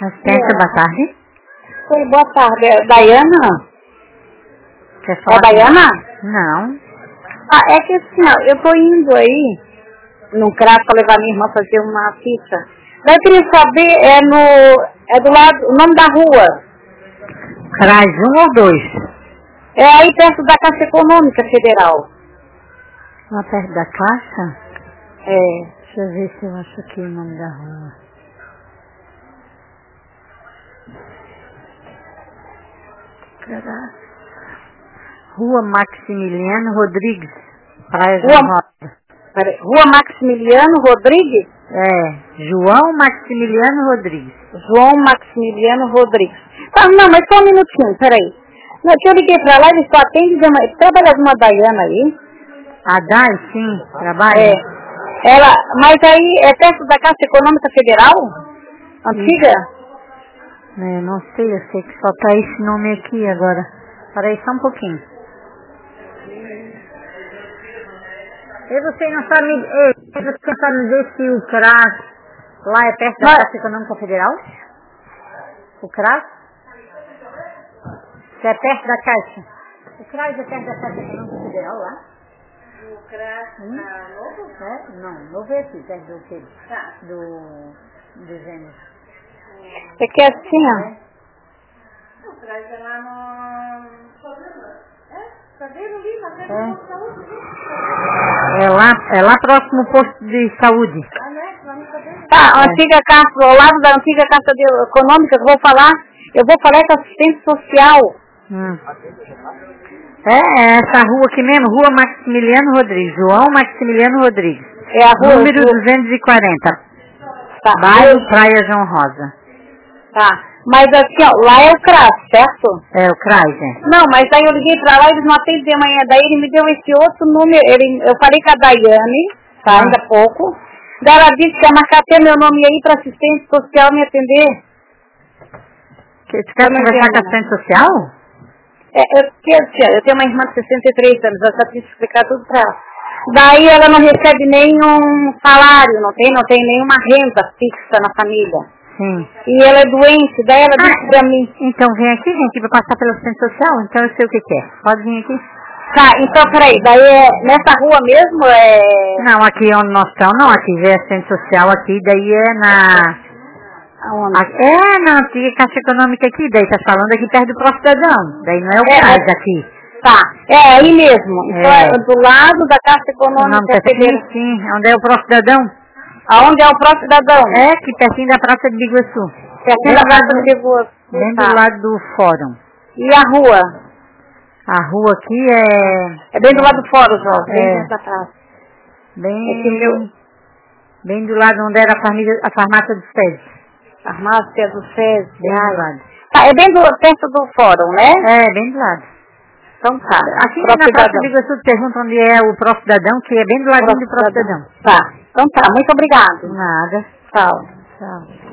Assistência, boa tarde. Oi, boa tarde. É Daiana? Quer falar? É Daiana? Não. É que assim, ó, eu tô indo aí num CRAS pra levar minha irmã fazer uma ficha. Daí eu queria saber, é do lado, o nome da rua. CRAS 1 ou 2? É aí perto da Caixa Econômica Federal. Lá perto da Caixa? É. Deixa eu ver se eu acho aqui o nome da rua. Rua Maximiliano Rodrigues, Praia João Rosa. Rua Maximiliano Rodrigues? É, João Maximiliano Rodrigues. João Maximiliano Rodrigues. Ah, não, mas só um minutinho, peraí. Não, que eu liguei pra lá, ele só atende, trabalha com uma Daiana aí. A Dai, sim, trabalha? É. Ela, mas aí é perto da Caixa Econômica Federal? Antiga? É, não sei, eu sei que só tá esse nome aqui agora. Peraí só um pouquinho. E você não sabe me dizer se o CRAS lá é perto da Caixa Econômica Federal? O CRAS? Se é perto da Caixa? O CRAS é perto da Caixa Econômica Federal lá? O CRAS novo? É? Não, novo é aqui, perto do quê? Tá. Do Gênesis. É que assim, ó. O CRAS é lá no... Cadê no livro? Até É. no posto de saúde. É lá próximo ao posto de saúde. Ah, né? Vamos saber. Tá, antiga Caixa, ao lado da antiga Caixa Econômica, eu vou falar com assistente social. É essa rua aqui mesmo, Rua Maximiliano Rodrigues, João Maximiliano Rodrigues. É a rua. Número 240. Tá. Bairro Praia João Rosa. Tá. Mas assim, ó, lá é o CRAS, certo? É o CRAS, é. Não, mas daí eu liguei pra lá, eles não atendem de manhã. Daí ele me deu esse outro número, eu falei com a Daiane, tá, ainda há pouco. Daí ela disse que ia marcar até meu nome aí pra assistente social me atender. Você quer conversar com a assistente social? Eu tenho uma irmã de 63 anos, eu só preciso explicar tudo pra ela. Daí ela não recebe nenhum salário, não tem nenhuma renda fixa na família. Sim. E ela é doente, daí ela disse pra mim. Então vem aqui, gente, pra passar pela assistente social, então eu sei o que é. Pode vir aqui. Tá, então peraí, daí nessa rua mesmo Não, aqui onde nós estamos, não, aqui já é assistente social, aqui, daí é na... Aonde? Na antiga Caixa Econômica aqui, daí tá falando aqui perto do Profidadão, daí não é o CRAS aqui. Tá, é aí mesmo, então é do lado da Caixa Econômica Federal. Sim, onde é o Profidadão? Aonde é o Profidadão? É, aqui pertinho da Praça de Biguaçu. Pertinho da Praça de Biguaçu. Bem do lado do fórum. E a rua? A rua aqui é... É bem do lado do fórum, Jó, bem É. dentro da praça. Bem do lado onde era a farmácia do SESI. Farmácia do SESI. Bem do lado. Tá, é bem perto do fórum, né? É, bem do lado. Então tá. Aqui na Praça de Biguaçu pergunta onde é o Profidadão, que é bem do ladinho do Profidadão. Tá, então tá, muito obrigado. Nada. Tchau. Tchau.